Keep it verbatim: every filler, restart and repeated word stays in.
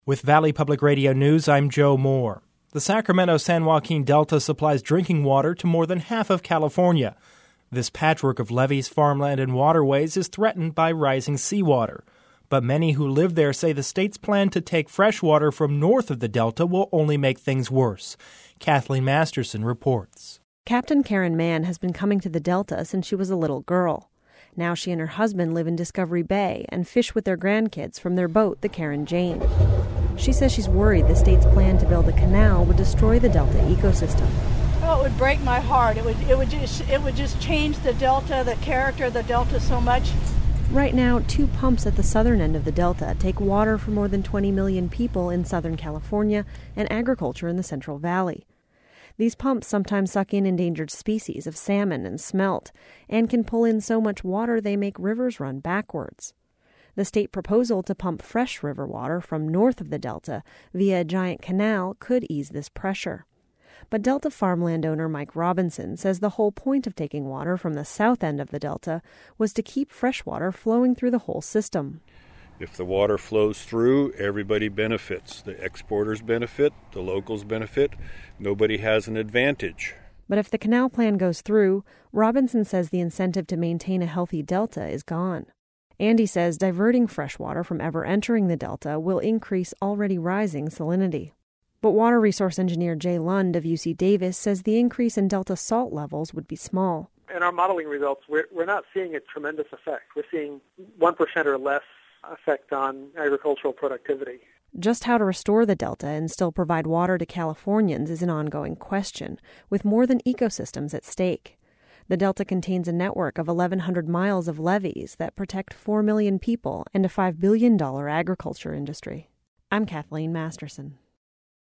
With Valley Public Radio News, I'm Joe Moore. The Sacramento-San Joaquin Delta supplies drinking water to more than half of California. This patchwork of levees, farmland, and waterways is threatened by rising seawater. But many who live there say the state's plan to take fresh water from north of the Delta will only make things worse. Kathleen Masterson reports. Captain Karen Mann has been coming to the Delta since she was a little girl. Now she and her husband live in Discovery Bay and fish with their grandkids from their boat, the Karen Jane. She says she's worried the state's plan to build a canal would destroy the Delta ecosystem. Oh, it would break my heart. It would, it would just, it would just change the Delta, the character of the Delta so much. Right now, two pumps at the southern end of the Delta take water for more than twenty million people in Southern California and agriculture in the Central Valley. These pumps sometimes suck in endangered species of salmon and smelt and can pull in so much water they make rivers run backwards. The state proposal to pump fresh river water from north of the Delta via a giant canal could ease this pressure. But Delta farm landowner Mike Robinson says the whole point of taking water from the south end of the Delta was to keep fresh water flowing through the whole system. If the water flows through, everybody benefits. The exporters benefit, the locals benefit. Nobody has an advantage. But if the canal plan goes through, Robinson says the incentive to maintain a healthy Delta is gone. Andy says diverting fresh water from ever entering the Delta will increase already rising salinity. But water resource engineer Jay Lund of U C Davis says the increase in Delta salt levels would be small. In our modeling results, we're, we're not seeing a tremendous effect. We're seeing one percent or less effect on agricultural productivity. Just how to restore the Delta and still provide water to Californians is an ongoing question, with more than ecosystems at stake. The Delta contains a network of eleven hundred miles of levees that protect four million people and a five billion dollars agriculture industry. I'm Kathleen Masterson.